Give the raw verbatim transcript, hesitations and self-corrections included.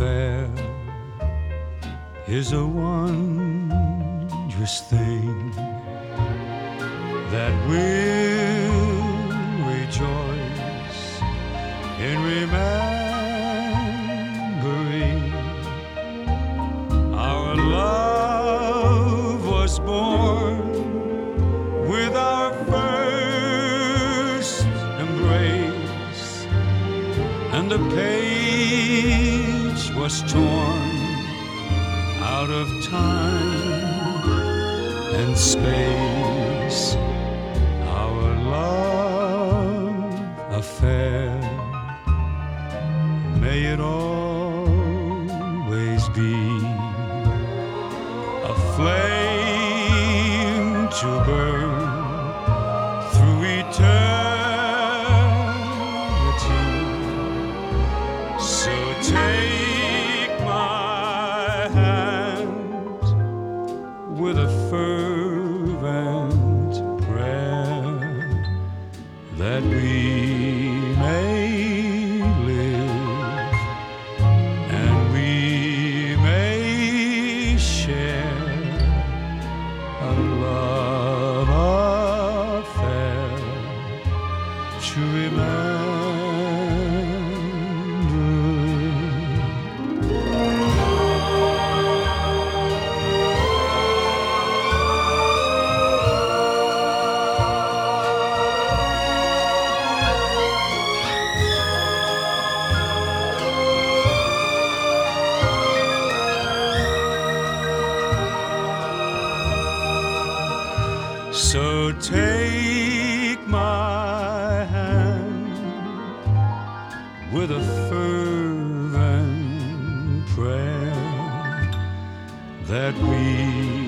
affair is a wondrous thing that will rejoice in remembering our love was born with our first embrace, and the page was torn out of time and space. Our love affair, may it always be a flame to burn through eternity. So take my hand with a fervent prayer that we may live and we may share a love affair to remember. So take my hand with a fervent prayer that we